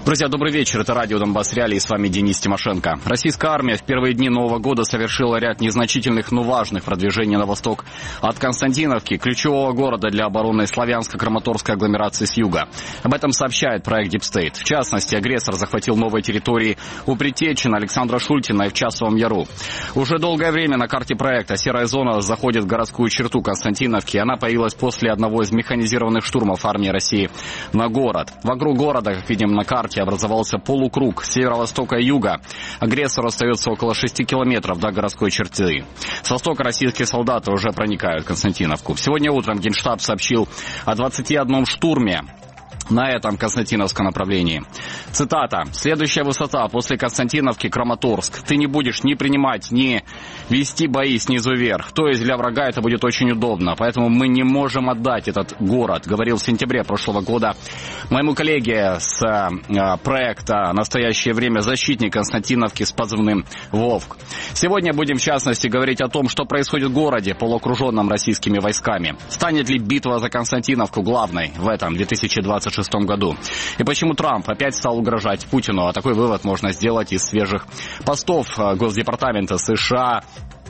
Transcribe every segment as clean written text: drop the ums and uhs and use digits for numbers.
Друзья, добрый вечер. Это радио «Донбасс Реалии», и с вами Денис Тимошенко. Российская армия в первые дни Нового года совершила ряд незначительных, но важных продвижений на восток от Константиновки, ключевого города для обороны славянско-краматорской агломерации с юга. Об этом сообщает проект Deep State. В частности, агрессор захватил новые территории у Притечина, Александра Шультина и в Часовом Яру. Уже долгое время на карте проекта серая зона заходит в городскую черту Константиновки. Она появилась после одного из механизированных штурмов армии России на город. Вокруг города, как видим на карте, образовался полукруг с северо-востока и юга. Агрессору остается около 6 километров до городской черты. С востока российские солдаты уже проникают в Константиновку. Сегодня утром Генштаб сообщил о 21 штурме на этом Константиновском направлении. Цитата. «Следующая высота после Константиновки — Краматорск. Ты не будешь ни принимать, ни вести бои снизу вверх. То есть для врага это будет очень удобно. Поэтому мы не можем отдать этот город», говорил в сентябре прошлого года моему коллеге с проекта «Настоящее время» защитник Константиновки с позывным «Вовк». Сегодня будем в частности говорить о том, что происходит в городе, полуокруженном российскими войсками. Станет ли битва за Константиновку главной в этом 2026 году? И почему Трамп опять стал угрожать Путину? А такой вывод можно сделать из свежих постов Госдепартамента США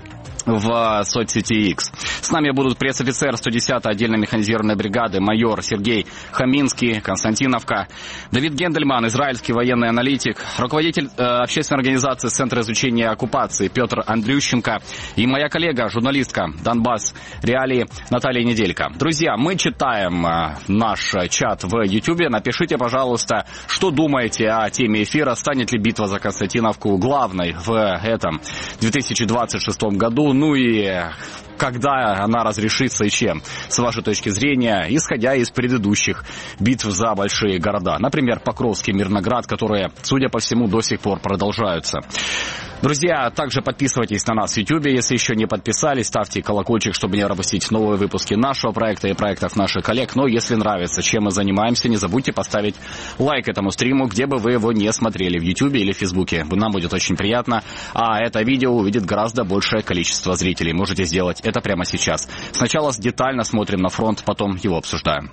в соцсети X. С нами будут пресс-офицер 110-й отдельной механизированной бригады, майор Сергей Хаминский, Константиновка, Давид Гендельман, израильский военный аналитик, руководитель общественной организации Центра изучения оккупации Петр Андрющенко и моя коллега, журналистка Донбасс Реалии Наталья Неделько. Друзья, мы читаем наш чат в YouTube. Напишите, пожалуйста, что думаете о теме эфира. Станет ли битва за Константиновку главной в этом 2026 году? Ну и когда она разрешится и чем, с вашей точки зрения, исходя из предыдущих битв за большие города. Например, Покровский, Мирноград, которые, судя по всему, до сих пор продолжаются. Друзья, также подписывайтесь на нас в YouTube, если еще не подписались, ставьте колокольчик, чтобы не пропустить новые выпуски нашего проекта и проектов наших коллег. Но если нравится, чем мы занимаемся, не забудьте поставить лайк этому стриму, где бы вы его не смотрели, в YouTube или в Фейсбуке. Нам будет очень приятно, а это видео увидит гораздо большее количество зрителей. Можете сделать это прямо сейчас. Сначала детально смотрим на фронт, потом его обсуждаем.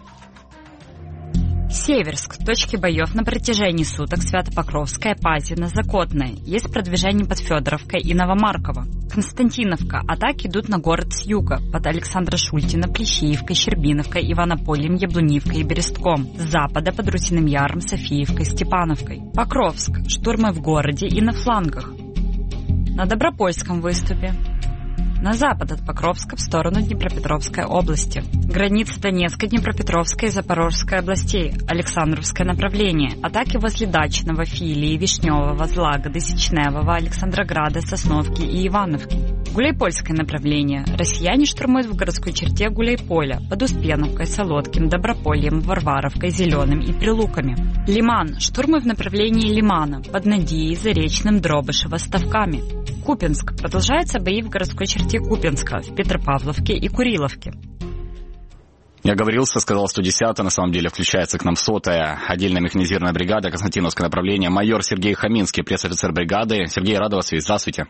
Северск. Точки боев на протяжении суток. Свято-Покровская, Пазина, Закотная. Есть продвижение под Федоровкой и Новомарково. Константиновка. Атаки идут на город с юга. Под Александра Шультина, Плещеевкой, Щербиновкой, Иванополем, Яблунивкой и Берестком. С запада под Русиным Яром, Софиевкой, Степановкой. Покровск. Штурмы в городе и на флангах. На Добропольском выступе. На запад от Покровска в сторону Днепропетровской области. Граница Донецкой, Днепропетровской и Запорожской областей. Александровское направление. Атаки возле Дачного, Филии, Вишневого, Злагоды, Сечневого, Александрограда, Сосновки и Ивановки. Гуляйпольское направление. Россияне штурмуют в городской черте Гуляйполя под Успеновкой, Солодким, Добропольем, Варваровкой, Зеленым и Прилуками. Лиман. Штурмы в направлении Лимана под Надией, Заречным, Дробышево, Ставками. Купинск. Продолжаются бои в городской черте Купинска, в Петропавловке и Куриловке. Я говорился, сказал 110-я, на самом деле включается к нам 100-я отдельная механизированная бригада, Константиновское направление, майор Сергей Хаминский, пресс-офицер бригады. Сергей, рад вас видеть. Здравствуйте.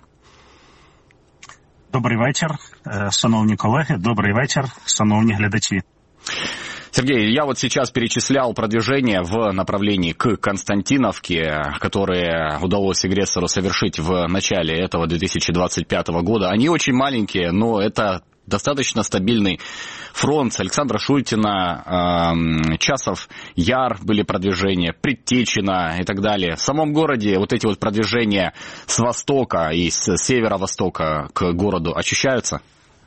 Добрий вечір, шановні колеги, добрий вечір, шановні глядачі. Сергей, я вот сейчас перечислял продвижение в направлении к Константиновке, которые удалось агрессору совершить в начале этого 2025 года. Они очень маленькие, но это достаточно стабильный фронт. С Александра Шультина, Часов Яр были продвижения, Предтечина и так далее. В самом городе вот эти вот продвижения с востока и с северо-востока к городу ощущаются?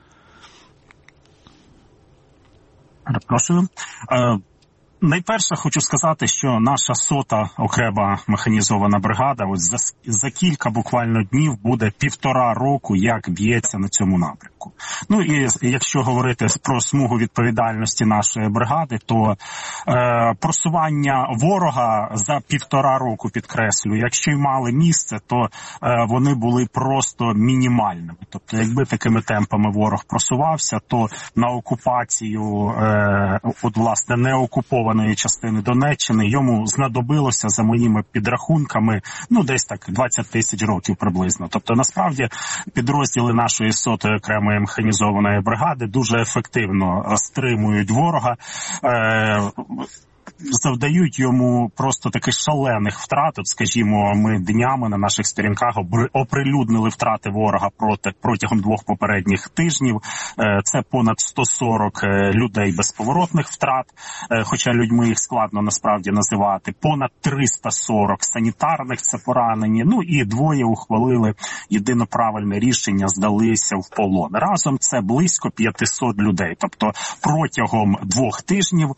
Прошу. Найперше хочу сказати, що наша 100-та окрема механізована бригада ось за кілька буквально днів буде 1,5 року, як б'ється на цьому напрямку. Ну і якщо говорити про смугу відповідальності нашої бригади, то просування ворога за 1,5 року, підкреслюю, якщо й мали місце, то вони були просто мінімальними. Тобто, якби такими темпами ворог просувався, то на окупацію, от власне, неокупованої частини Донеччини йому знадобилося, за моїми підрахунками, ну десь так 20 тисяч років приблизно. Тобто, насправді, підрозділи нашої 100-ї окремої механізованої бригади дуже ефективно стримують ворога. завдають йому просто таких шалених втрат. От, скажімо, ми днями на наших сторінках оприлюднили втрати ворога протягом 2 попередніх тижнів. Це понад 140 людей безповоротних втрат, хоча людьми їх складно насправді називати. Понад 340 санітарних, це поранені. Ну і 2 ухвалили єдино правильне рішення, здалися в полон. Разом це близько 500 людей. Тобто протягом 2 тижнів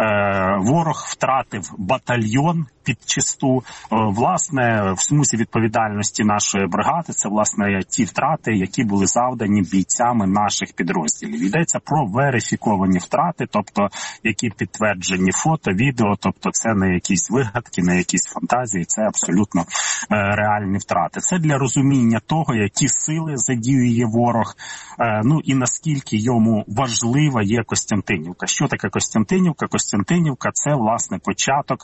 ворог втратив батальйон підчисту. Власне, в смузі відповідальності нашої бригади це, власне, ті втрати, які були завдані бійцями наших підрозділів. Йдеться про верифіковані втрати, тобто які підтверджені фото, відео, тобто це не якісь вигадки, не якісь фантазії, це абсолютно реальні втрати. Це для розуміння того, які сили задіює ворог, ну і наскільки йому важлива є Костянтинівка. Що таке Костянтинівка? Костянтинівка – це, власне, початок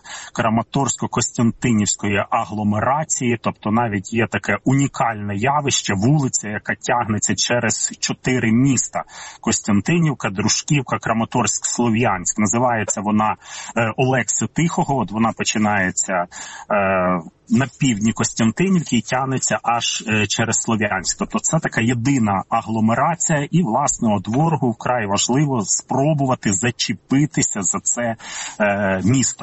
Краматорсько-Костянтинівської агломерації, тобто навіть є таке унікальне явище, вулиця, яка тягнеться через 4 міста. Костянтинівка, Дружківка, Краматорськ, Слов'янськ. Називається вона Олекси Тихого, от вона починається на півдні Костянтинівки і тягнеться аж через Слов'янськ. Тобто це така єдина агломерація і, власне, от ворогу вкрай важливо спробувати зачепитися за це місто.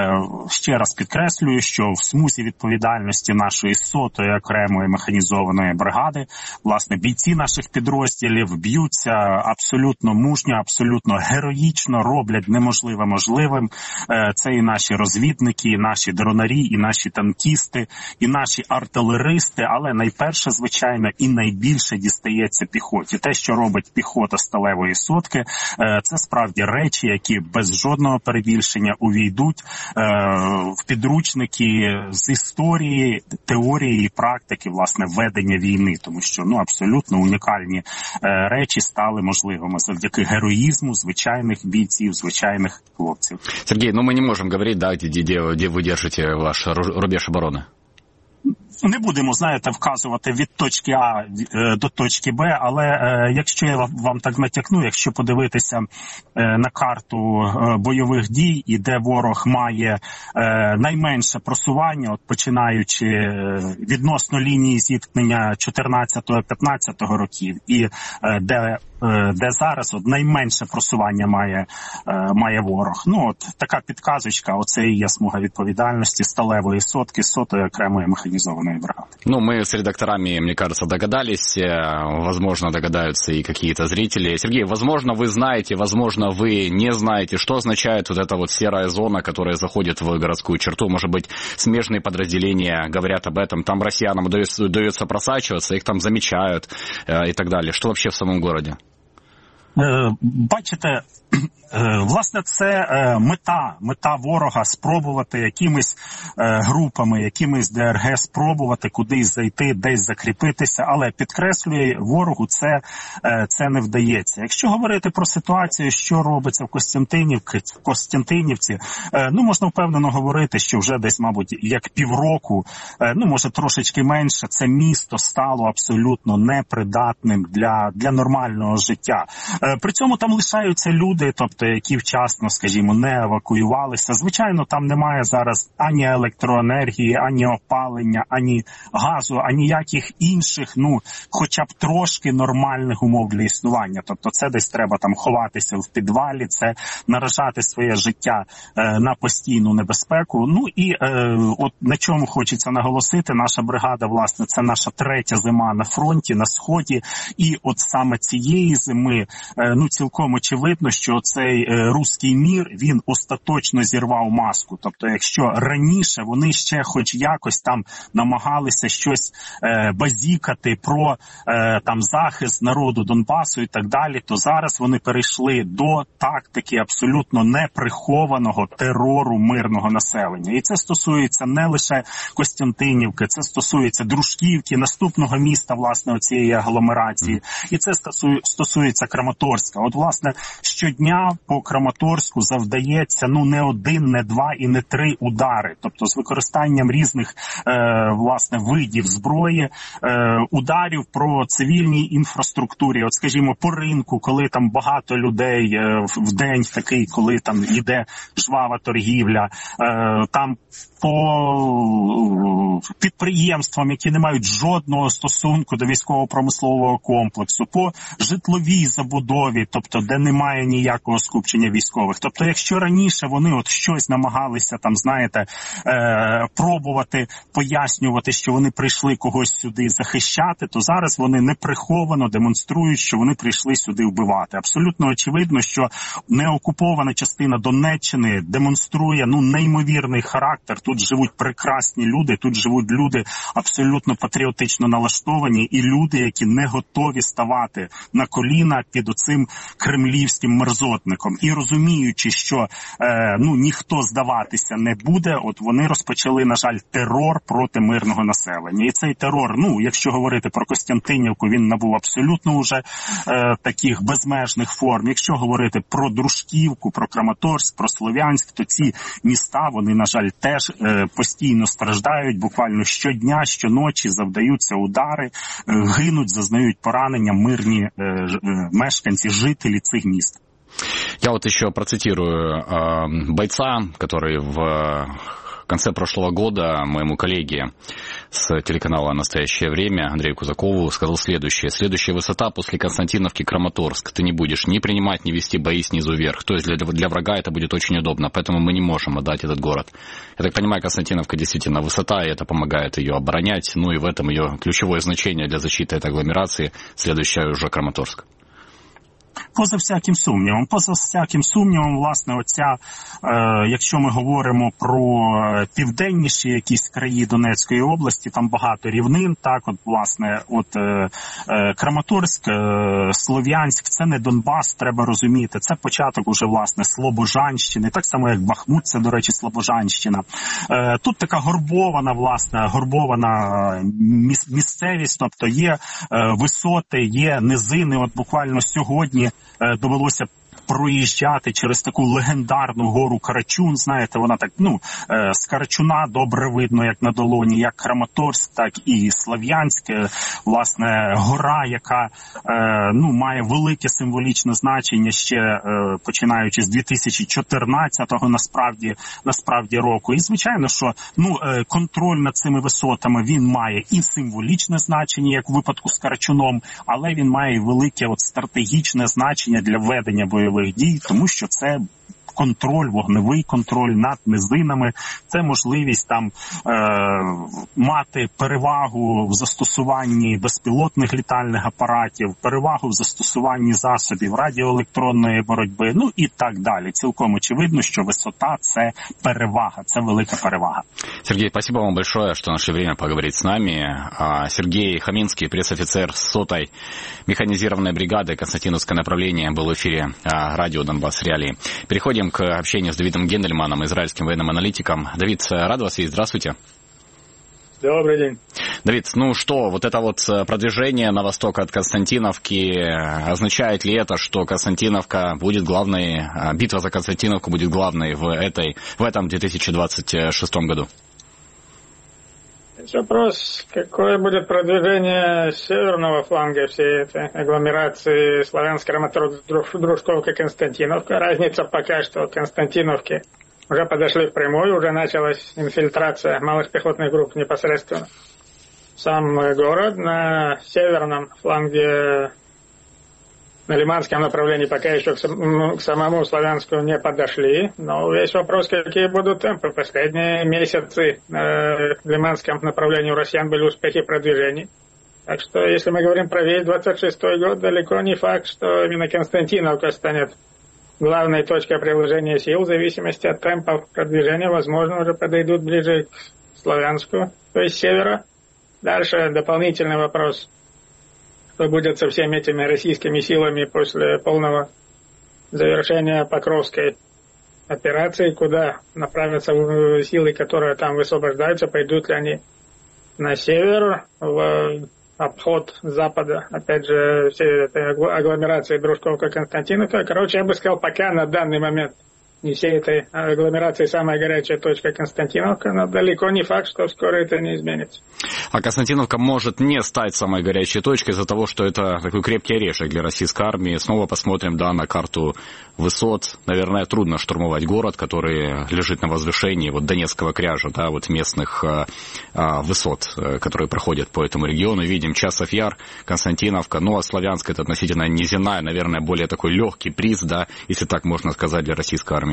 Ще раз підкреслюю, що в смузі відповідальності нашої 100-ї окремої механізованої бригади, власне, бійці наших підрозділів б'ються абсолютно мужньо, абсолютно героїчно, роблять неможливе можливим. Це і наші розвідники, і наші дронарі, і наші танкісти, і наші артилеристи, але найперше, звичайно, і найбільше дістається піхоті. Те, що робить піхота Сталевої сотки, це справді речі, які без жодного перебільшення увійдуть в підручники з історії, теорії і практики, власне, ведення війни, тому що, абсолютно унікальні речі стали можливими завдяки героїзму звичайних бійців, звичайних хлопців. Сергей, мы не можем говорить, да, где вы держите ваш рубеж обороны. Не будемо, вказувати від точки А до точки Б, але якщо я вам так натякну, якщо подивитися на карту бойових дій і де ворог має найменше просування, от починаючи відносно лінії зіткнення 14-15 років і де зараз от найменше просування має ворог. Така підказочка, оце і є смуга відповідальності Сталевої сотки, 100-ї окремої механізованої бригады. Мы с редакторами, мне кажется, догадались. Возможно, догадаются и какие-то зрители. Сергей, возможно, вы знаете, возможно, вы не знаете, что означает вот эта вот серая зона, которая заходит в городскую черту. Может быть, смежные подразделения говорят об этом. Там россиянам удается просачиваться, их там замечают и так далее. Что вообще в самом городе? Бачите, власне, це мета ворога спробувати якимись групами, якимись ДРГ спробувати кудись зайти, десь закріпитися, але підкреслює, ворогу це не вдається. Якщо говорити про ситуацію, що робиться в Костянтинівці, можна впевнено говорити, що вже десь, мабуть, як півроку, може трошечки менше, це місто стало абсолютно непридатним для нормального життя. При цьому там лишаються люди, тобто які вчасно, скажімо, не евакуювалися. Звичайно, там немає зараз ані електроенергії, ані опалення, ані газу, ані ніяких інших, хоча б трошки нормальних умов для існування. Тобто це десь треба там ховатися в підвалі, це наражати своє життя на постійну небезпеку. І от на чому хочеться наголосити, наша бригада, власне, це наша 3-я зима на фронті, на Сході, і от саме цієї зими, цілком очевидно, що цей руський мір, він остаточно зірвав маску. Тобто, якщо раніше вони ще хоч якось там намагалися щось базікати про там захист народу Донбасу і так далі, то зараз вони перейшли до тактики абсолютно неприхованого терору мирного населення. І це стосується не лише Костянтинівки, це стосується Дружківки, наступного міста, власне, цієї агломерації. І це стосується Краматорська. От, власне, щодня щодня по Краматорську завдається не один, не два і не три удари. Тобто з використанням різних власне видів зброї, ударів про цивільній інфраструктурі. От, скажімо, по ринку, коли там багато людей в день такий, коли там йде жвава торгівля, там по підприємствам, які не мають жодного стосунку до військово-промислового комплексу, по житловій забудові, тобто де немає ніякого скупчення військових. Тобто, якщо раніше вони от щось намагалися там, знаєте, пробувати пояснювати, що вони прийшли когось сюди захищати, то зараз вони неприховано демонструють, що вони прийшли сюди вбивати. Абсолютно очевидно, що неокупована частина Донеччини демонструє неймовірний характер. Тут живуть прекрасні люди, тут живуть люди абсолютно патріотично налаштовані і люди, які не готові ставати на коліна під оцим кремлівським мерзотником. І розуміючи, що ніхто здаватися не буде, от вони розпочали, на жаль, терор проти мирного населення. І цей терор, якщо говорити про Костянтинівку, він набув абсолютно уже таких безмежних форм. Якщо говорити про Дружківку, про Краматорськ, про Слов'янськ, то ці міста, вони, на жаль, теж постійно страждають, буквально щодня, щоночі завдаються удари, гинуть, зазнають поранення мирні мешканці, жителі цих міст. Я вот еще процитирую бойца, который в конце прошлого года моему коллеге с телеканала «Настоящее время» Андрею Кузакову сказал следующее. Следующая высота после Константиновки — Краматорск. Ты не будешь ни принимать, ни вести бои снизу вверх. То есть для врага это будет очень удобно, поэтому мы не можем отдать этот город. Я так понимаю, Константиновка действительно высота, и это помогает ее оборонять. И в этом ее ключевое значение для защиты этой агломерации, следующая уже Краматорск. Поза всяким сумнівом, власне, якщо ми говоримо про південніші якісь краї Донецької області, там багато рівнин, так, Краматорськ, Слов'янськ, це не Донбас, треба розуміти, це початок уже, власне, Слобожанщини, так само, як Бахмут, це, до речі, Слобожанщина. Тут така горбована місцевість, тобто є висоти, є низини, от буквально сьогодні довелося проїжджати через таку легендарну гору Карачун. Знаєте, вона так, з Карачуна добре видно, як на долоні, як Краматорськ, так і Слов'янськ. Власне, гора, яка, має велике символічне значення ще починаючи з 2014-го, насправді року. І, звичайно, що, контроль над цими висотами, він має і символічне значення, як у випадку з Карачуном, але він має і велике стратегічне значення для ведення бойових дій, тому що це контроль, вогневий контроль над низинами, це можливість там мати перевагу в застосуванні безпілотних літальних апаратів, перевагу в застосуванні засобів радіоелектронної боротьби, і так далі. Цілком очевидно, що висота – це перевага, це велика перевага. Сергей, спасибо вам большое, что нашли время поговорить с нами. Сергей Хаминский, пресс-офицер 100-й механизированной бригады Константиновское направление, был в эфире радио «Донбасс Реалии». Переходим к общению с Давидом Гендельманом, израильским военным аналитиком. Давид, рад вас видеть. Здравствуйте. Добрый день. Давид, что, это продвижение на восток от Константиновки, означает ли это, что Константиновка будет главной, битва за Константиновку будет главной в этом 2026 году? Вопрос, какое будет продвижение северного фланга всей этой агломерации Славянск, Краматорск, Дружковка, Константиновка. Разница пока что от Константиновки уже подошли впрямую, уже началась инфильтрация малых пехотных групп непосредственно в сам город. На северном фланге, на Лиманском направлении пока еще к самому Славянску не подошли. Но весь вопрос, какие будут темпы. Последние месяцы на Лиманском направлении у россиян были успехи продвижений. Так что, если мы говорим про весь 26-й год, далеко не факт, что именно Константиновка станет главной точкой приложения сил. В зависимости от темпов продвижения, возможно, уже подойдут ближе к Славянску, то есть севера. Дальше дополнительный вопрос. Что будет со всеми этими российскими силами после полного завершения Покровской операции, куда направятся силы, которые там высвобождаются, пойдут ли они на север, в обход запада, опять же, всей этой агломерации Дружковка-Константиновка. Короче, я бы сказал, пока на данный момент не всей этой агломерации самая горячая точка Константиновка, но далеко не факт, что скоро это не изменится. А Константиновка может не стать самой горячей точкой из-за того, что это такой крепкий орешек для российской армии. Снова посмотрим, да, на карту высот. Наверное, трудно штурмовать город, который лежит на возвышении вот Донецкого кряжа, да, вот местных высот, которые проходят по этому региону. Видим Часов Яр, Константиновка, ну а Славянск это относительно низина, наверное, более такой легкий приз, да, если так можно сказать, для российской армии.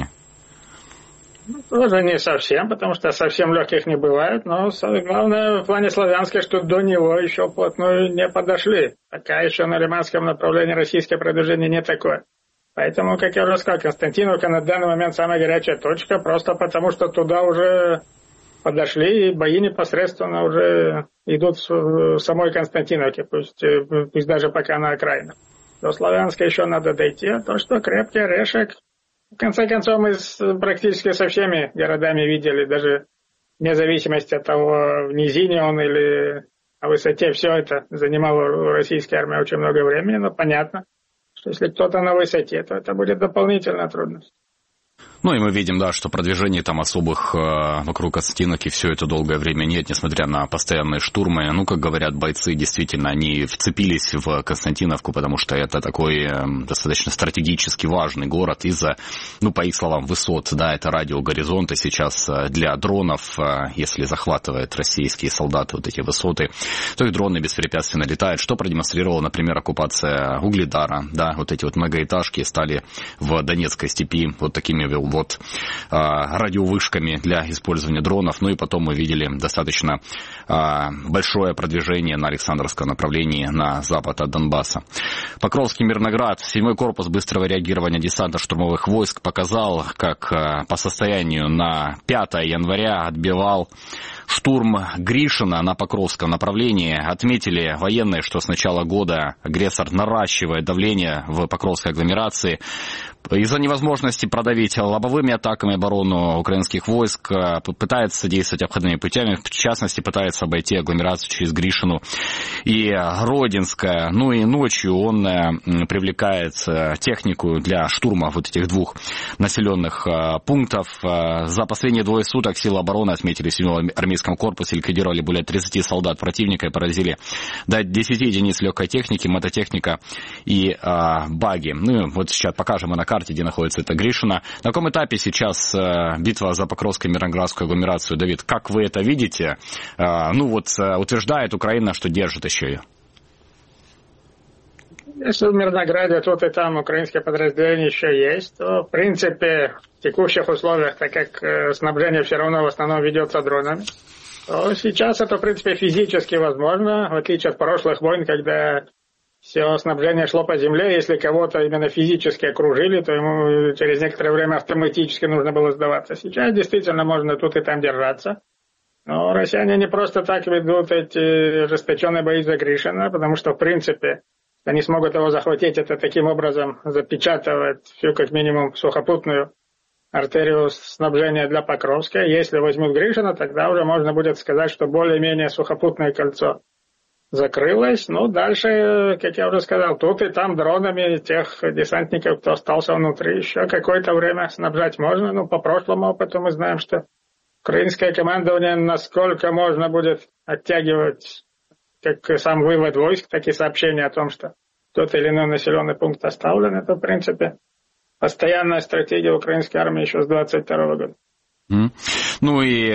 Тоже не совсем, потому что совсем легких не бывает, но главное в плане Славянска, что до него еще вплотную не подошли. Пока еще на лиманском направлении российское продвижение не такое. Поэтому, как я уже сказал, Константиновка на данный момент самая горячая точка, просто потому что туда уже подошли, и бои непосредственно уже идут в самой Константиновке, пусть даже пока на окраинах. До Славянска еще надо дойти, а то, что крепкий орешек. В конце концов, мы практически со всеми городами видели, даже вне зависимости от того, в низине он или на высоте, все это занимало у российской армии очень много времени, но понятно, что если кто-то на высоте, то это будет дополнительная трудность. Ну и мы видим, да, что продвижений там особых вокруг Константиновки все это долгое время нет, несмотря на постоянные штурмы. Ну, как говорят бойцы, действительно, они вцепились в Константиновку, потому что это такой достаточно стратегически важный город из-за, ну, по их словам, высот, да, это радиогоризонты сейчас для дронов, если захватывают российские солдаты вот эти высоты, то их дроны беспрепятственно летают, что продемонстрировала, например, оккупация Угледара, да, вот эти вот многоэтажки стали в Донецкой степи вот такими вот радиовышками для использования дронов. Ну и потом мы видели достаточно большое продвижение на Александровском направлении на запад от Донбасса. Покровский Мирноград, 7-й корпус быстрого реагирования десанта штурмовых войск показал, как по состоянию на 5 января отбивал штурм Гришина на Покровском направлении. Отметили военные, что с начала года агрессор наращивает давление в Покровской агломерации. Из-за невозможности продавить лобовыми атаками оборону украинских войск пытается действовать обходными путями, в частности пытается обойти агломерацию через Гришину и Родинское. Ну и ночью он привлекает технику для штурма вот этих двух населенных пунктов. За последние 2 суток силы обороны, отметили в 7-м армейском корпусе, ликвидировали более 30 солдат противника и поразили до 10 единиц легкой техники, мототехника и баги. Ну вот сейчас покажем на карте, где находится эта Гришина. На каком этапе сейчас битва за Покровскую Мирноградскую агломерацию? Давид, как вы это видите? Ну вот утверждает Украина, что держит еще ее. Если в Мирнограде тут и там украинские подразделения еще есть, то в принципе в текущих условиях, так как снабжение все равно в основном ведется дронами, то сейчас это в принципе физически возможно, в отличие от прошлых войн, когда все снабжение шло по земле, если кого-то именно физически окружили, то ему через некоторое время автоматически нужно было сдаваться. Сейчас действительно можно тут и там держаться. Но россияне не просто так ведут эти ожесточенные бои за Гришина, потому что, в принципе, они смогут его захватить, это таким образом запечатывает всю, как минимум, сухопутную артерию снабжения для Покровска. Если возьмут Гришина, тогда уже можно будет сказать, что более-менее сухопутное кольцо закрылось. Ну, дальше, как я уже сказал, тут и там дронами тех десантников, кто остался внутри, еще какое-то время снабжать можно. Ну, по прошлому опыту мы знаем, что украинское командование насколько можно будет оттягивать как сам вывод войск, так и сообщение о том, что тот или иной населенный пункт оставлен. Это, в принципе, постоянная стратегия украинской армии еще с 22 года. Ну и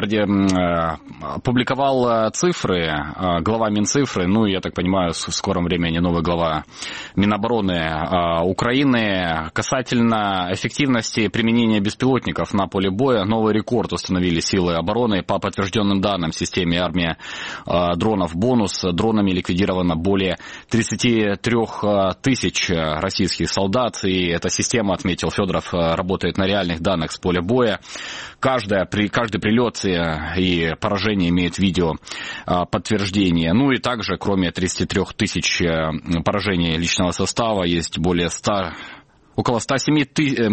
опубликовал цифры глава Минцифры, ну, я так понимаю, в скором времени новый глава Минобороны Украины касательно эффективности применения беспилотников на поле боя. Новый рекорд установили силы обороны. По подтвержденным данным в системе армия дронов «Бонус» дронами ликвидировано более 33 тысяч российских солдат. И эта система, отметил Федоров, работает на реальных данных с поля боя. Каждый прилет и поражение имеет видео подтверждение. Ну и также, кроме 33 тысяч поражений личного состава, есть более 100 около 107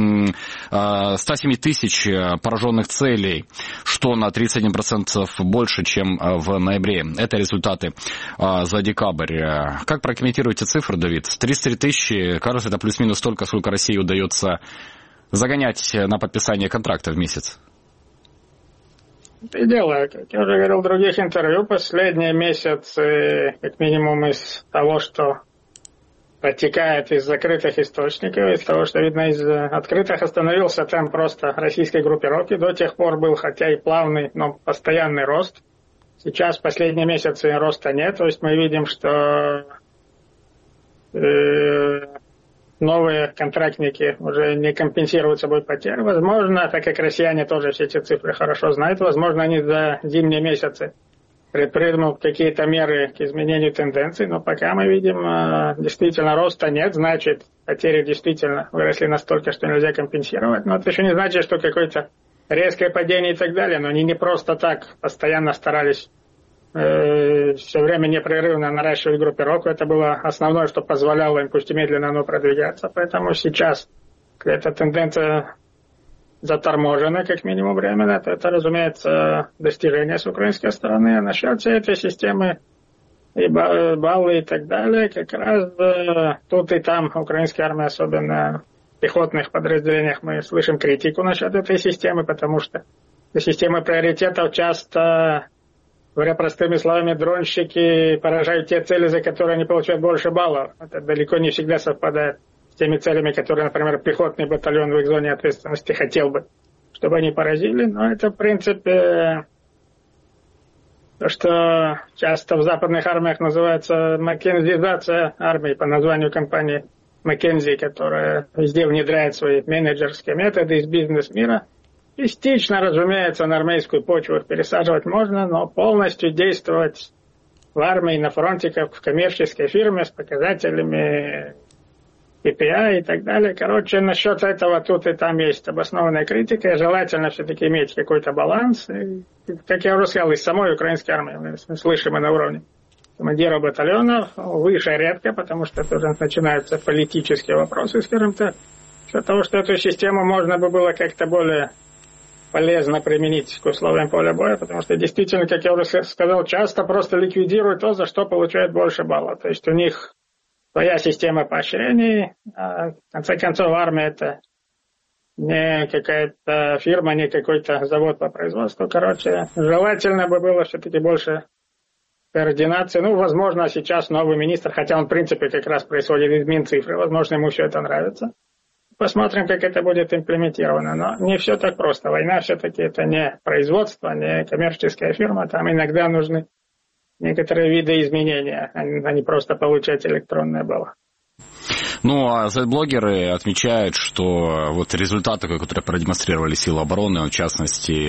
тысяч пораженных целей, что на 31% больше, чем в ноябре. Это результаты за декабрь. Как прокомментируете цифры, Давид? 33 тысячи, кажется, это плюс-минус столько, сколько России удается загонять на подписание контракта в месяц. И дело, как я уже говорил в других интервью, последние месяцы, как минимум из того, что протекает из закрытых источников, из того, что видно из открытых, остановился темп роста российской группировки. До тех пор был, хотя и плавный, но постоянный рост. Сейчас в последние месяцы роста нет, то есть мы видим, что новые контрактники уже не компенсируют собой потери. Возможно, так как россияне тоже все эти цифры хорошо знают, возможно, они за зимние месяцы предпримут какие-то меры к изменению тенденций, но пока мы видим, действительно роста нет, значит, потери действительно выросли настолько, что нельзя компенсировать, но это еще не значит, что какое-то резкое падение и так далее, но они не просто так постоянно старались все время непрерывно наращивать группировку, это было основное, что позволяло им, пусть и медленно, но продвигаться, поэтому сейчас эта тенденция заторможено, как минимум, временно. Это, разумеется, достижение с украинской стороны. А насчет всей этой системы и баллы и так далее, как раз тут и там украинская армия, особенно в пехотных подразделениях, мы слышим критику насчет этой системы, потому что системы приоритетов часто, говоря простыми словами, дронщики поражают те цели, за которые они получают больше баллов. Это далеко не всегда совпадает с теми целями, которые, например, пехотный батальон в их зоне ответственности хотел бы, чтобы они поразили. Но это, в принципе, то, что часто в западных армиях называется маккензизация армии по названию компании Маккензи, которая везде внедряет свои менеджерские методы из бизнес-мира. Частично, разумеется, на армейскую почву их пересаживать можно, но полностью действовать в армии, на фронте, как в коммерческой фирме с показателями KPI и так далее. Короче, насчет этого тут и там есть обоснованная критика. И желательно все-таки иметь какой-то баланс. И, как я уже сказал, из самой украинской армии мы слышим и на уровне командира батальонов, выше редко, потому что это уже начинаются политические вопросы, скажем так. Для того, что эту систему можно бы было как-то более полезно применить к условиям поля боя, потому что действительно, как я уже сказал, часто просто ликвидируют то, за что получают больше баллов. То есть у них своя система поощрений, а в конце концов армия это не какая-то фирма, не какой-то завод по производству. Короче, желательно бы было все-таки больше координации. Ну, возможно, сейчас новый министр, хотя он в принципе как раз происходит из Минцифры, возможно, ему все это нравится. Посмотрим, как это будет имплементировано. Но не все так просто. Война все-таки это не производство, не коммерческая фирма. Там иногда нужны некоторые виды изменения, а не просто получать электронные баллы. Ну, а Z-блогеры отмечают, что вот результаты, которые продемонстрировали силы обороны, в частности,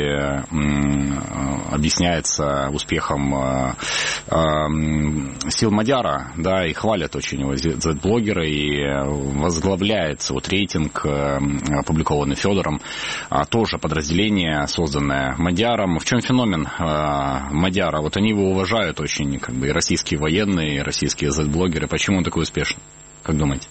объясняется успехом сил Мадяра, да, и хвалят очень его Z-блогеры, и возглавляется вот рейтинг, опубликованный Федором, тоже подразделение, созданное Мадяром. В чем феномен Мадяра? Вот они его уважают очень, как бы, и российские военные, и российские Z-блогеры. Почему он такой успешный? Как думаете?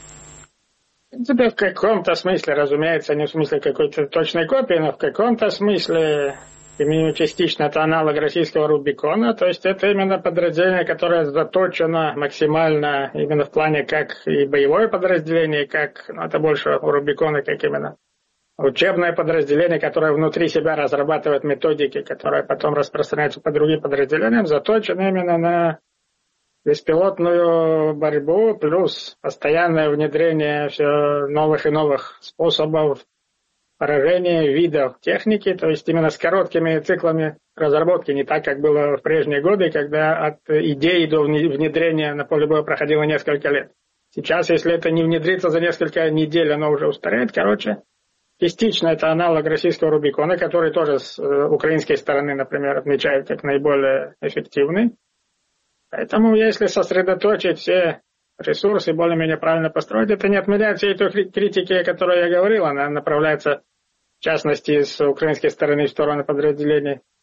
В каком-то смысле, разумеется, не в смысле какой-то точной копии, но в каком-то смысле, именно частично, это аналог российского Рубикона, то есть это именно подразделение, которое заточено максимально именно в плане как и боевое подразделение, как, ну, это больше у Рубикона, как именно учебное подразделение, которое внутри себя разрабатывает методики, которые потом распространяются по другим подразделениям, заточено именно на беспилотную борьбу, плюс постоянное внедрение все новых и новых способов поражения видов техники, то есть именно с короткими циклами разработки, не так, как было в прежние годы, когда от идеи до внедрения на поле боя проходило несколько лет. Сейчас, если это не внедрится за несколько недель, оно уже устареет. Короче, частично это аналог российского Рубикона, который тоже с украинской стороны, например, отмечают как наиболее эффективный. Поэтому, если сосредоточить все ресурсы, более-менее правильно построить, это не отменяет всей той критики, о которой я говорил. Она направляется, в частности, с украинской стороны в сторону подразделений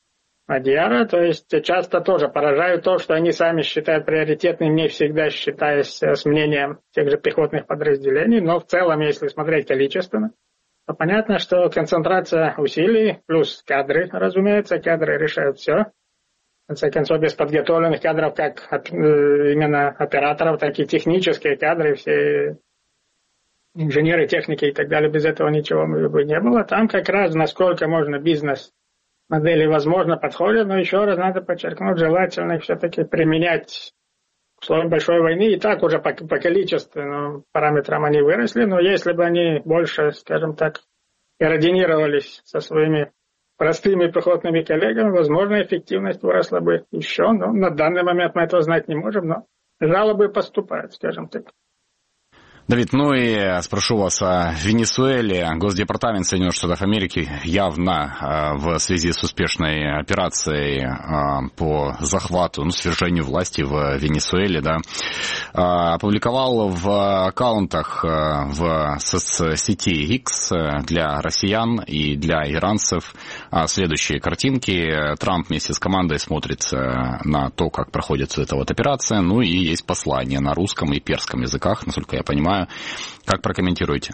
Мадьяра, то есть часто тоже поражают то, что они сами считают приоритетным, не всегда считаясь с мнением тех же пехотных подразделений, но в целом, если смотреть количественно, то понятно, что концентрация усилий плюс кадры, разумеется, кадры решают все. В конце концов, без подготовленных кадров, как именно операторов, так и технические кадры, все инженеры, техники и так далее, без этого ничего бы не было. Там как раз насколько можно бизнес модели, возможно, подходят, но еще раз надо подчеркнуть, желательно их все-таки применять в условиях большой войны. И так уже по количественным параметрам они выросли, но если бы они больше, скажем так, координировались со своими простыми пехотными коллегами, возможно, эффективность выросла бы еще. Но на данный момент мы этого знать не можем, но жалобы поступают, скажем так. Давид, ну и спрошу вас о Венесуэле. Госдепартамент Соединенных Штатов Америки явно в связи с успешной операцией по захвату, свержению власти в Венесуэле, опубликовал в аккаунтах в соцсети X для россиян и для иранцев следующие картинки. Трамп вместе с командой смотрит на то, как проходит эта вот операция, ну и есть послание на русском и перском языках, насколько я понимаю. Как прокомментируете?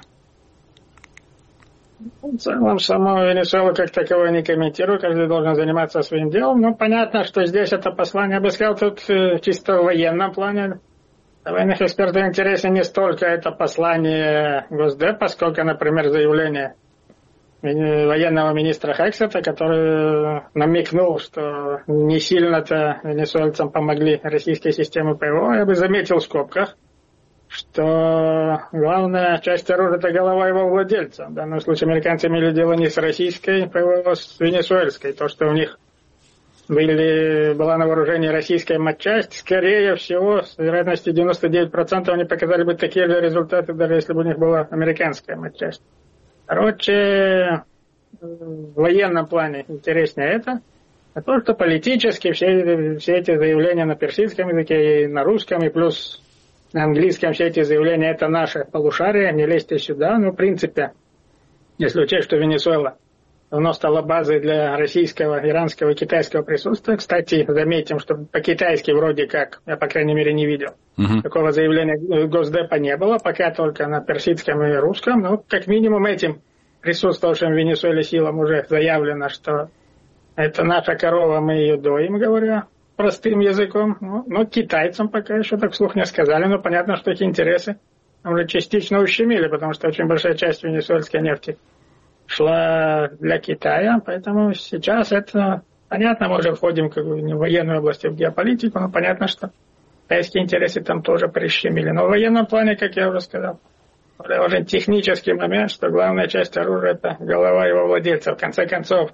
В целом, саму Венесуэлу как таковой не комментирую, каждый должен заниматься своим делом. Но понятно, что здесь это послание, я бы сказал, тут чисто в военном плане. Для военных экспертов интересно не столько это послание Госдепа, сколько, например, заявление военного министра Хексета, который намекнул, что не сильно-то венесуэльцам помогли российские системы ПВО. Я бы заметил в скобках, что главная часть оружия – это голова его владельца. В данном случае американцы имели дело не с российской ПВО, а с венесуэльской. То, что у них была на вооружении российская матчасть, скорее всего, с вероятностью 99% они показали бы такие же результаты, даже если бы у них была американская матчасть. Короче, в военном плане интереснее это. А то, что политически все эти заявления на персидском языке и на русском, и плюс на английском все эти заявления, это наше полушарие, не лезьте сюда. Но, в принципе, если учесть, что Венесуэла давно стала базой для российского, иранского и китайского присутствия. Кстати, заметим, что по-китайски вроде как, я, по крайней мере, не видел. Такого заявления Госдепа не было, пока только на персидском и русском. Но, как минимум, этим присутствовавшим в Венесуэле силам уже заявлено, что это наша корова, мы ее доим, говоря простым языком. Но китайцам пока еще так вслух не сказали. Но понятно, что эти интересы уже частично ущемили, потому что очень большая часть венесуэльской нефти шла для Китая. Поэтому сейчас это понятно, мы уже входим в военную область, в геополитику, но понятно, что китайские интересы там тоже прищемили. Но в военном плане, как я уже сказал, уже технический момент, что главная часть оружия – это голова его владельца. В конце концов,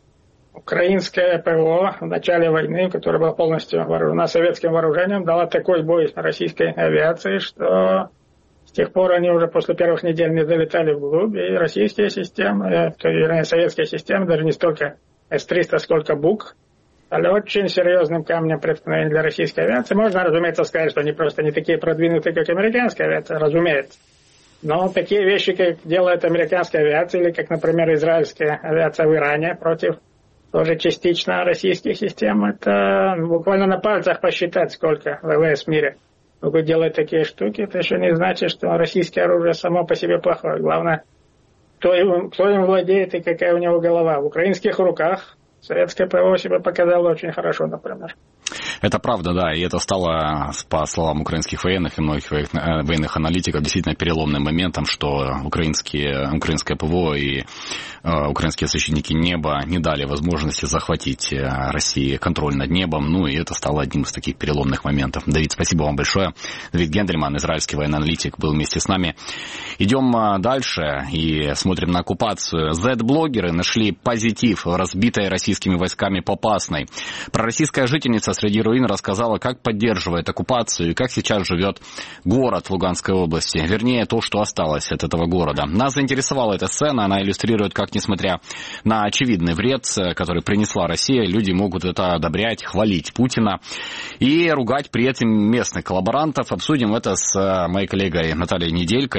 украинское ПВО в начале войны, которая была полностью вооружена советским вооружением, дала такой бой российской авиации, что с тех пор они уже после первых недель не залетали вглубь, и российские системы, советские системы, даже не столько С-300, сколько БУК, стали очень серьезным камнем преткновения для российской авиации. Можно, разумеется, сказать, что они просто не такие продвинутые, как американская авиация, разумеется. Но такие вещи, как делает американская авиация, или как, например, израильская авиация в Иране против тоже частично российских систем, это буквально на пальцах посчитать, сколько ВВС в мире могут делать такие штуки. Это еще не значит, что российское оружие само по себе плохое. Главное, кто им владеет и какая у него голова. В украинских руках советское ПВО себя показало очень хорошо, например. Это правда, да, и это стало, по словам украинских военных и многих военных аналитиков, действительно переломным моментом, что украинское ПВО и украинские защитники неба не дали возможности захватить России контроль над небом, ну и это стало одним из таких переломных моментов. Давид, спасибо вам большое. Давид Гендельман, израильский военный аналитик, был вместе с нами. Идем дальше и смотрим на оккупацию. Z-блогеры нашли позитив в разбитой российскими войсками Попасной. Пророссийская жительница среди руин рассказала, как поддерживает оккупацию и как сейчас живет город в Луганской области. Вернее, то, что осталось от этого города. Нас заинтересовала эта сцена. Она иллюстрирует, как, несмотря на очевидный вред, который принесла Россия, люди могут это одобрять, хвалить Путина и ругать при этом местных коллаборантов. Обсудим это с моей коллегой Натальей Неделько и Петром Андреевичем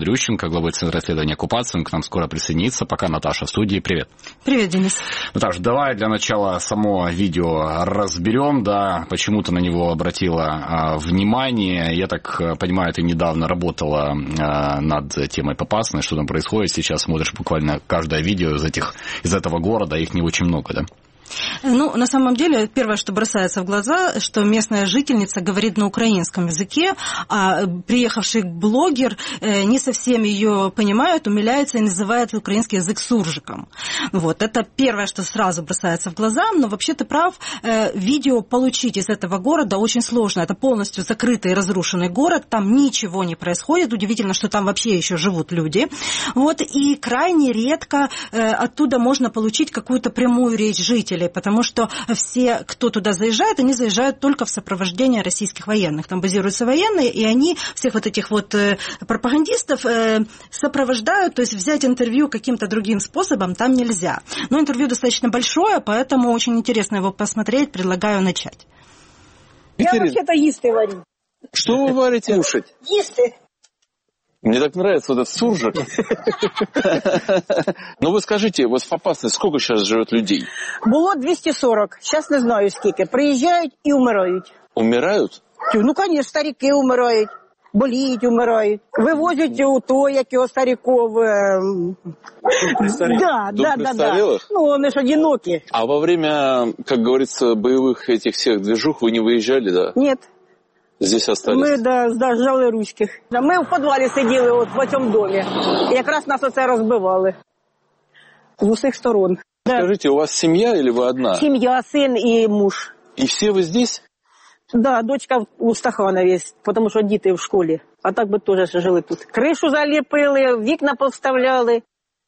Александр Ющенко, главой Центра исследования оккупации. Он к нам скоро присоединится. Пока Наташа в студии. Привет. Привет, Денис. Наташа, давай для начала само видео разберем. Да, почему ты на него обратила внимание. Я так понимаю, ты недавно работала над темой Попасной. Что там происходит? Сейчас смотришь буквально каждое видео из этого города. Их не очень много, да? Ну, на самом деле, первое, что бросается в глаза, что местная жительница говорит на украинском языке, а приехавший блогер не совсем ее понимает, умиляется и называет украинский язык суржиком. Вот, это первое, что сразу бросается в глаза, но вообще ты прав, видео получить из этого города очень сложно. Это полностью закрытый и разрушенный город, там ничего не происходит, удивительно, что там вообще еще живут люди. Вот, и крайне редко оттуда можно получить какую-то прямую речь жителей, потому что все, кто туда заезжает, они заезжают только в сопровождении российских военных. Там базируются военные, и они всех вот этих вот пропагандистов сопровождают, то есть взять интервью каким-то другим способом там нельзя. Но интервью достаточно большое, поэтому очень интересно его посмотреть, предлагаю начать. Я вообще-то їсти варю. Что вы варите? Кушать. Їсти. Мне так нравится вот этот суржик. Ну вы скажите, вот в Попасной сколько сейчас живет людей? Було 240, зараз не знаю скільки. Приїжджають і вмирають. Умирают? Ну, звісно, старики вмирають, боліють, вмирають. Вивозять у то, як його стариків. Дом престарелых? Ну, вони ж одинокі. А во время, как говорится, боевых этих всех движух вы не выезжали, да? Ні. Здесь остались? Ми ждали руських. Ми в підвалі сиділи от в цьому домі. І якраз нас оце розбивали. З усіх сторон. Скажите, у вас семья или вы одна? Сім'я, син і муж. И все вы здесь? Да, дочка у Стаханові, тому що діти в школі. А так би теж жили тут. Кришу заліпили, вікна повставляли.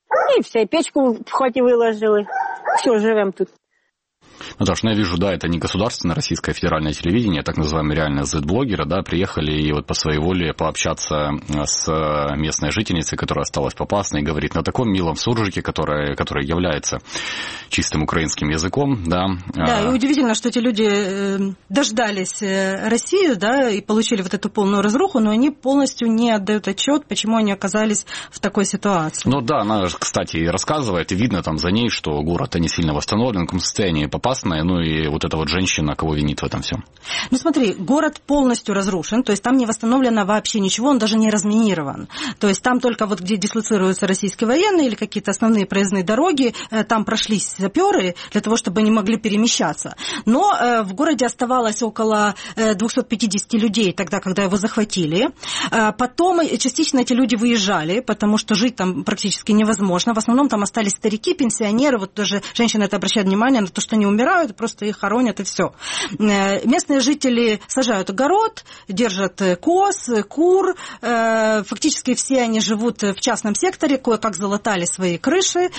І все, печку в хаті виложили. Все, живемо тут. Наташа, ну я вижу, да, это не государственное российское федеральное телевидение, так называемые реально Z-блогеры, да, приехали и вот по своей воле пообщаться с местной жительницей, которая осталась в Попасной, и говорит на таком милом суржике, который является чистым украинским языком, да. Да, и удивительно, что эти люди дождались Россию, да, и получили вот эту полную разруху, но они полностью не отдают отчет, почему они оказались в такой ситуации. Ну да, она, кстати, рассказывает, и видно там за ней, что город-то не сильно восстановлен, в каком состоянии Попасная, ну и вот эта вот женщина, кого винит в этом всем? Ну смотри, город полностью разрушен, то есть там не восстановлено вообще ничего, он даже не разминирован. То есть там только вот где дислоцируются российские военные или какие-то основные проездные дороги, там прошлись саперы для того, чтобы они могли перемещаться. Но в городе оставалось около 250 людей тогда, когда его захватили. Потом частично эти люди выезжали, потому что жить там практически невозможно. В основном там остались старики, пенсионеры, вот даже женщины это обращают внимание на то, что они умирают, просто их хоронят и все. Местные жители сажают огород, держат коз, кур, фактически все они живут в частном секторе, кое-как залатали свои крыши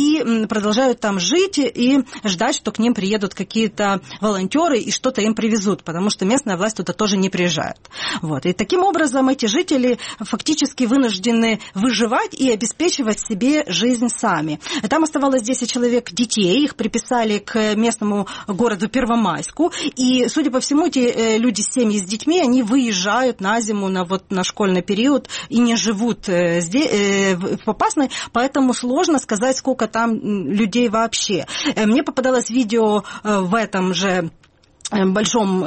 и продолжают там жить и ждать, что к ним приедут какие-то волонтеры и что-то им привезут, потому что местная власть туда тоже не приезжает. Вот. И таким образом эти жители фактически вынуждены выживать и обеспечивать себе жизнь сами. Там оставалось 10 человек детей, их приписали к местному городу Первомайску, и, судя по всему, эти люди с семьей, с детьми, они выезжают на зиму, на школьный период и не живут здесь, в Попасной, поэтому сложно сказать, сколько там людей вообще. Мне попадалось видео в этом же большом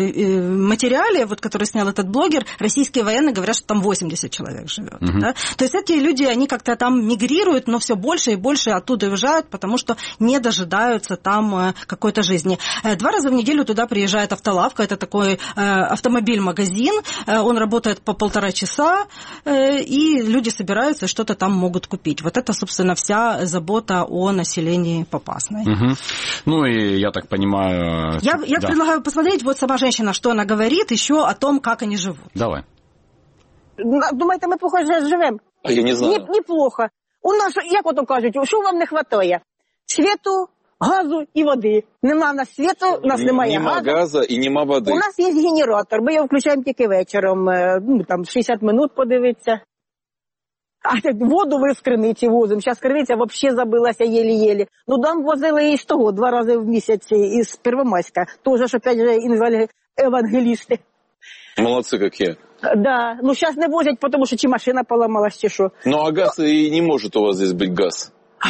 материале, вот, который снял этот блогер, российские военные говорят, что там 80 человек живет. Да? То есть эти люди, они как-то там мигрируют, но все больше и больше оттуда уезжают, потому что не дожидаются там какой-то жизни. 2 раза в неделю туда приезжает автолавка, это такой автомобиль-магазин, он работает по 1,5 часа, и люди собираются и что-то там могут купить. Вот это, собственно, вся забота о населении Попасной. Ну и я так понимаю... Я предлагаю посмотреть, вот сама женщина, что она говорит еще о том, как они живут. Давай. Думаєте, ми плохо живемо? А я не знаю. Неплохо. У нас, як ото кажуть, що вам не вистачає? Світу, газу і води. Нема в нас світу, у нас немає газу. Нема газу і нема води. У нас є генератор, ми його включаємо тільки вечором, там 60 минут подивитися. А воду ви з криниці возимо. Зараз криниця взагалі забилася єлі-єлі. Ну, там возили і з того 2 рази в місяць із Первомайська. Тоже ж, опять же, евангелісти. Молодці які. Да, ну сейчас не возять, потому что чи машина поломалась, чи що. Ну а газ и не может у вас здесь быть газ.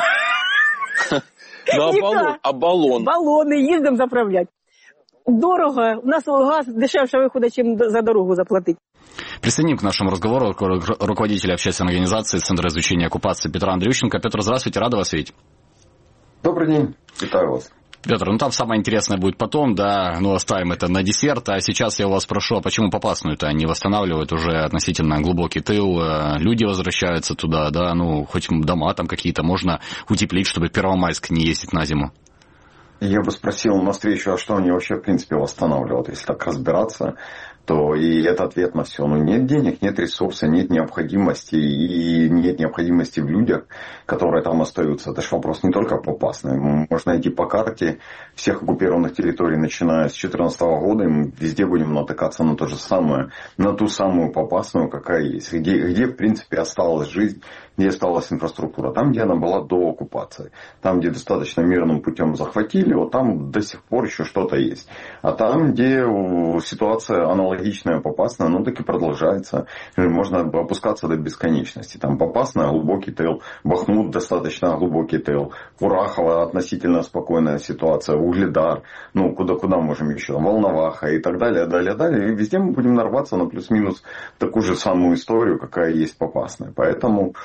Ну а баллон? Баллони, їздимо заправляти. Дорого, у нас газ дешевше виходить, чим за дорогу заплатити. Присоединим к нашему разговору руководителя общественной организации Центра изучения оккупации Петра Андрющенко. Петр, здравствуйте, рада вас видеть. Добрый день, витаю вас. Петр, ну там самое интересное будет потом, да, ну оставим это на десерт, а сейчас я у вас прошу, а почему Попасную-то не восстанавливают уже относительно глубокий тыл, люди возвращаются туда, да, ну хоть дома там какие-то можно утеплить, чтобы Первомайск не ездить на зиму? Я бы спросил на встречу, а что они вообще в принципе восстанавливают, если так разбираться, то и это ответ на все. Ну, нет денег, нет ресурса, нет необходимости, и нет необходимости в людях, которые там остаются. Это же вопрос не только Попасной. Можно найти по карте всех оккупированных территорий, начиная с 2014 года, и мы везде будем натыкаться на то же самое, на ту самую Попасную, какая есть. Где в принципе осталась жизнь, где осталась инфраструктура. Там, где она была до оккупации. Там, где достаточно мирным путем захватили, вот там до сих пор еще что-то есть. А там, где ситуация аналогичная Попасная, ну так и продолжается. Можно опускаться до бесконечности. Там Попасная, глубокий тыл, Бахмут достаточно глубокий тыл, Курахово относительно спокойная ситуация, Угледар, ну куда можем еще, Волноваха и так далее, далее. И везде мы будем нарваться на плюс-минус такую же самую историю, какая есть Попасная. Поэтому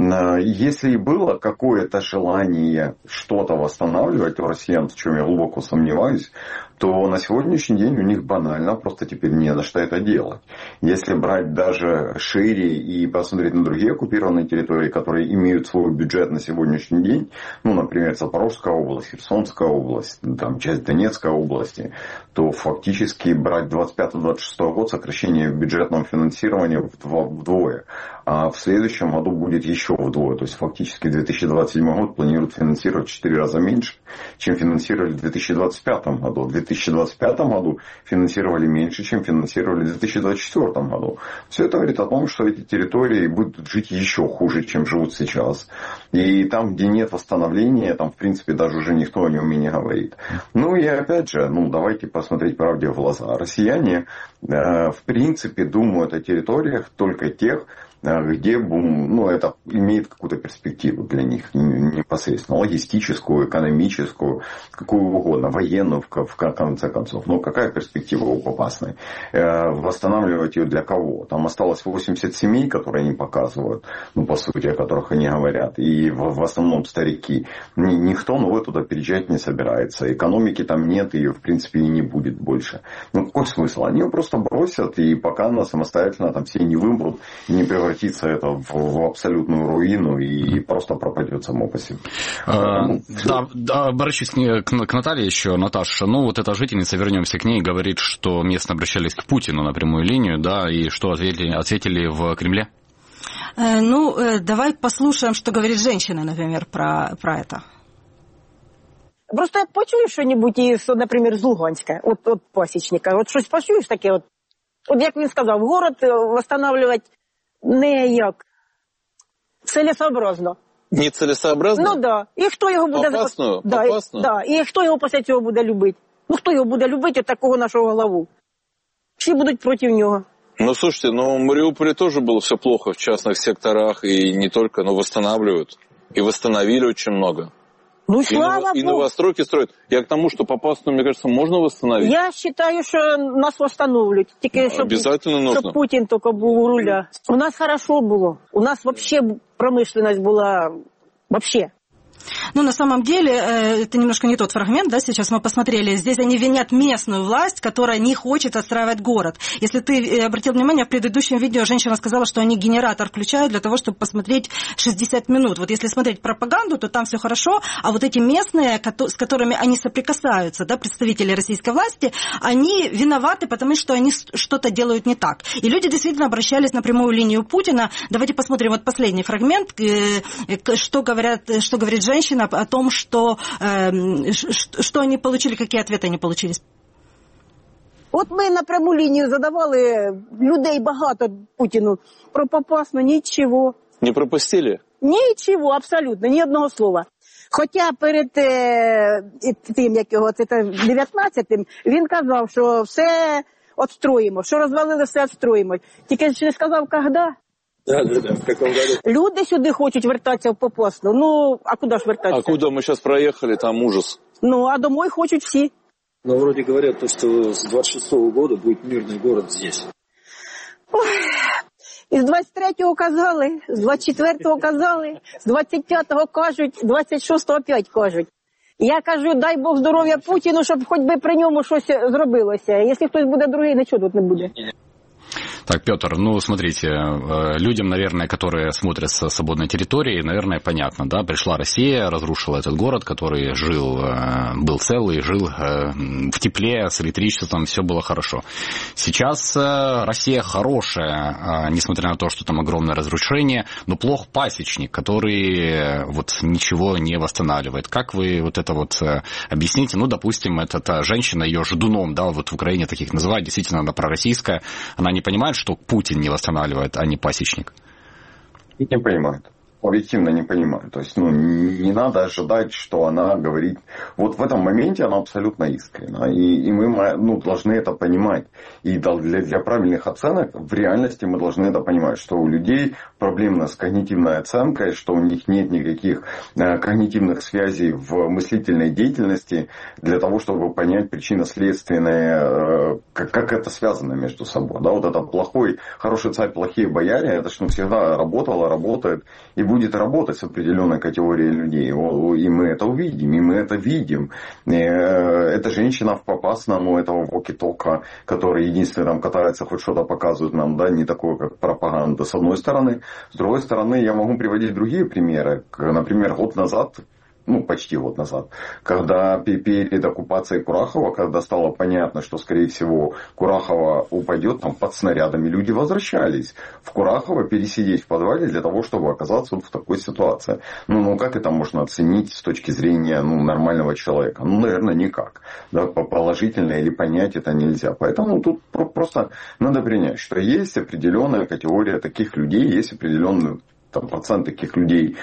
если и было какое-то желание что-то восстанавливать у россиян, в чем я глубоко сомневаюсь, то на сегодняшний день у них банально просто теперь не на что это делать. Если брать даже шире и посмотреть на другие оккупированные территории, которые имеют свой бюджет на сегодняшний день, ну, например, Запорожская область, Херсонская область, там, часть Донецкой области, то фактически брать 25-26 год сокращение бюджетного финансирования вдвое. А в следующем году будет еще вдвое. То есть фактически 2027 год планируют финансировать в 4 раза меньше, чем финансировали в 2025 году. В 2025 году финансировали меньше, чем финансировали в 2024 году. Все это говорит о том, что эти территории будут жить еще хуже, чем живут сейчас. И там, где нет восстановления, там, в принципе, даже уже никто о нем и не говорит. Ну и опять же, давайте посмотреть правде в глаза. Россияне, в принципе, думают о территориях только тех, где это имеет какую-то перспективу для них непосредственно, логистическую, экономическую, какую угодно, военную в конце концов. Но какая перспектива у Попасной? Восстанавливать ее для кого? Там осталось 80 семей, которые они показывают, по сути, о которых они говорят, и в основном старики. Никто туда переезжать не собирается. Экономики там нет, ее в принципе и не будет больше. Какой смысл? Они ее просто бросят, и пока она самостоятельно там все не вымрут и не превратится это в абсолютную руину и просто пропадет само по себе. Да, обращусь к Наталье еще. Наташа, вот эта жительница, вернемся к ней, говорит, что местные обращались к Путину на прямую линию, да, и что ответили в Кремле? Давай послушаем, что говорит женщина, например, про это. Просто я почую що-небудь із, наприклад, з Луганська, от пасічника. От щось почуєш таке, от як він сказав, город восстанавливать не як целесообразно. Не целесообразно? Ну да. І хто його буде Попасну? Да. І хто його після цього буде любити? Хто його буде любити от такого нашого главу? Всі будуть проти нього. Слушайте, в Мариуполе тоже было все плохо в частных секторах, и не только, но восстанавливают. И восстановили очень много. Слава Богу. И новостройки строят. Я к тому, что Попасную, мне кажется, можно восстановить. Я считаю, що нас восстановлюють. Тільки щоб Путін тільки був у руля. У нас хорошо було. У нас вообще промышленность была вообще. На самом деле, это немножко не тот фрагмент, да, сейчас мы посмотрели. Здесь они винят местную власть, которая не хочет отстраивать город. Если ты обратил внимание, в предыдущем видео женщина сказала, что они генератор включают для того, чтобы посмотреть 60 минут. Вот если смотреть пропаганду, то там все хорошо, а вот эти местные, с которыми они соприкасаются, да, представители российской власти, они виноваты, потому что они что-то делают не так. И люди действительно обращались на прямую линию Путина. Давайте посмотрим вот последний фрагмент, что говорит женщина о том, что они получили, какие ответы они получили. От ми на пряму лінію задавали, людей багато Путіну, про Попасну нічого. Не пропустили? Нічого, абсолютно, ні одного слова. Хоча перед тим, 19-м, він казав, що все відстроїмо. Що розвалили, все відстроїмо. Тільки ж не сказав, коли. Да, в каком году? Люди сюди хочуть вертатися в Попасну. Ну, а куди ж вертатися? А куда мы сейчас проехали, там ужас. Ну, а домой хочуть всі. Но вроде говорят, что с 26-го года будет мирный город здесь. Ой. Із 23-го казали, з 24-го казали, з 25-го кажуть, 26-го опять кажуть. Я кажу, дай Бог здоров'я Путіну, щоб хоч би при ньому щось зробилося. Якщо хтось буде другий, нічого тут не буде. Так, Петр, ну, смотрите, людям, наверное, которые смотрят со свободной территории, наверное, понятно, да, пришла Россия, разрушила этот город, который жил, был целый, жил в тепле, с электричеством, все было хорошо. Сейчас Россия хорошая, несмотря на то, что там огромное разрушение, но плох пасечник, который вот ничего не восстанавливает. Как вы вот это вот объясните? Ну, допустим, эта женщина, ее ждуном, да, вот в Украине таких называют, действительно, она пророссийская, она не понимает, что Путин не восстанавливает, а не пасечник? И не понимает. Объективно не понимаю. То есть, не надо ожидать, что она говорит... Вот в этом моменте она абсолютно искренна. И мы должны это понимать. И для правильных оценок в реальности мы должны это понимать, что у людей проблемно с когнитивной оценкой, что у них нет никаких когнитивных связей в мыслительной деятельности для того, чтобы понять причинно-следственные, как это связано между собой. Да, вот это хороший царь, плохие бояре, это что всегда работало, работает и будет работать с определенной категорией людей. И мы это увидим, и мы это видим. Эта женщина в Попасном, этого воки-тока, который единственный там катается, хоть что-то показывает нам, да, не такое, как пропаганда, с одной стороны. С другой стороны, я могу приводить другие примеры. Например, год назад, почти год назад, когда перед оккупацией Курахова, когда стало понятно, что, скорее всего, Курахова упадет, там под снарядами люди возвращались в Курахово пересидеть в подвале для того, чтобы оказаться вот в такой ситуации. Как это можно оценить с точки зрения нормального человека? Наверное, никак. Да, положительно или понять это нельзя. Поэтому тут просто надо принять, что есть определенная категория таких людей, есть определенный процент таких людей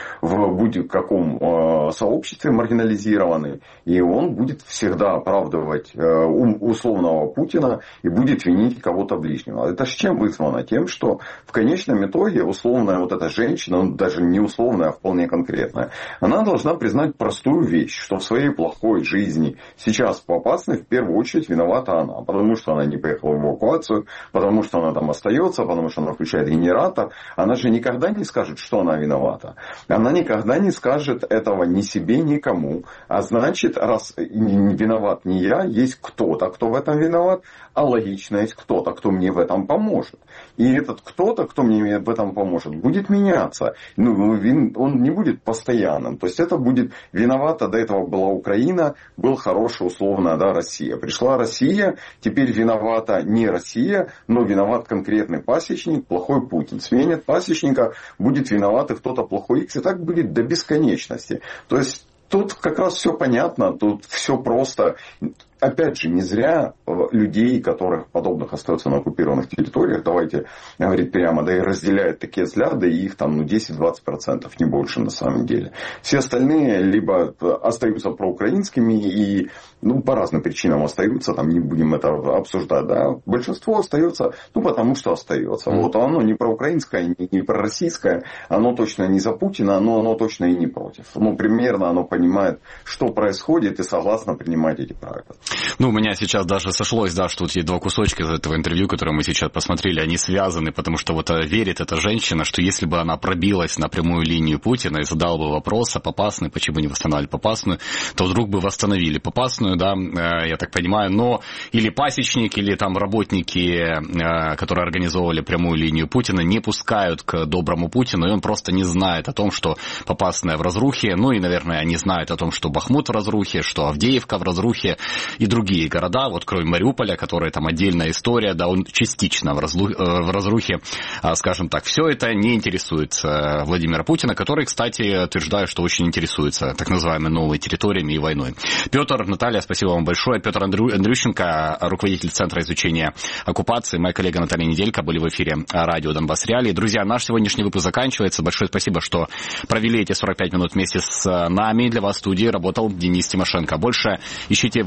в каком сообществе маргинализированы, и он будет всегда оправдывать условного Путина и будет винить кого-то ближнего. Это с чем вызвано? Тем, что в конечном итоге условная вот эта женщина, даже не условная, а вполне конкретная, она должна признать простую вещь, что в своей плохой жизни сейчас по Попасной в первую очередь виновата она, потому что она не поехала в эвакуацию, потому что она там остается, потому что она включает генератор. Она же никогда не скажет, что она виновата. Она никогда не скажет этого ни себе, никому. А значит, раз виноват не я, есть кто-то, кто в этом виноват, а логично, есть кто-то, кто мне в этом поможет. И этот кто-то, кто мне в этом поможет, будет меняться. Он не будет постоянным. То есть это будет виновата, до этого была Украина, был хороший условно, да, Россия. Пришла Россия, теперь виновата не Россия, но виноват конкретный пасечник, плохой Путин. Сменит пасечника, будет виноват и кто-то плохой Икс, и так будет до бесконечности. То есть тут как раз все понятно, тут все просто. Опять же, не зря людей, которых подобных остается на оккупированных территориях, давайте говорить прямо, да и разделяют такие взгляды, и их там 10-20%, не больше на самом деле. Все остальные либо остаются проукраинскими и по разным причинам остаются, там не будем это обсуждать, да. Большинство остается, потому что остается. Вот оно не проукраинское, не пророссийское, оно точно не за Путина, но оно точно и не против. Примерно оно понимает, что происходит, и согласно принимать эти правила. У меня сейчас даже сошлось, да, что вот есть два кусочка из этого интервью, которые мы сейчас посмотрели, они связаны, потому что вот верит эта женщина, что если бы она пробилась на прямую линию Путина и задала бы вопрос, а Попасную, почему не восстанавливали Попасную, то вдруг бы восстановили Попасную, да, я так понимаю, но или пасечник, или там работники, которые организовывали прямую линию Путина, не пускают к доброму Путину, и он просто не знает о том, что Попасная в разрухе, и, наверное, они знают о том, что Бахмут в разрухе, что Авдеевка в разрухе, и другие города, вот кроме Мариуполя, который там отдельная история, да, он частично в разрухе, скажем так. Все это не интересует Владимира Путина, который, кстати, утверждает, что очень интересуется так называемыми новыми территориями и войной. Петр, Наталья, спасибо вам большое. Петр Андрющенко, руководитель Центра изучения оккупации, моя коллега Наталья Неделько были в эфире радио Донбасс Реалии. Друзья, наш сегодняшний выпуск заканчивается. Большое спасибо, что провели эти 45 минут вместе с нами. Для вас в студии работал Денис Тимошенко. Больше ищите в интернете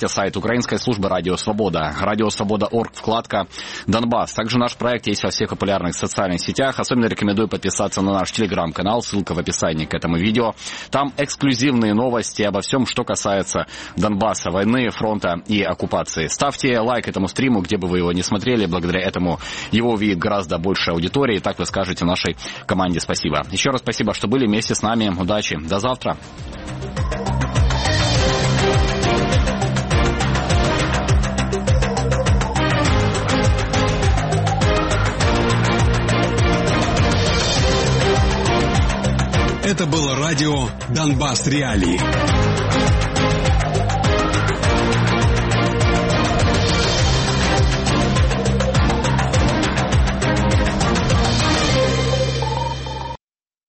Смотрите сайт украинской службы «Радио Свобода», радиосвобода.орг, вкладка «Донбасс». Также наш проект есть во всех популярных социальных сетях. Особенно рекомендую подписаться на наш телеграм-канал, ссылка в описании к этому видео. Там эксклюзивные новости обо всем, что касается Донбасса, войны, фронта и оккупации. Ставьте лайк этому стриму, где бы вы его не смотрели. Благодаря этому его увидит гораздо больше аудитории. Так вы скажете нашей команде спасибо. Еще раз спасибо, что были вместе с нами. Удачи. До завтра. Это было радио «Донбасс Реалии».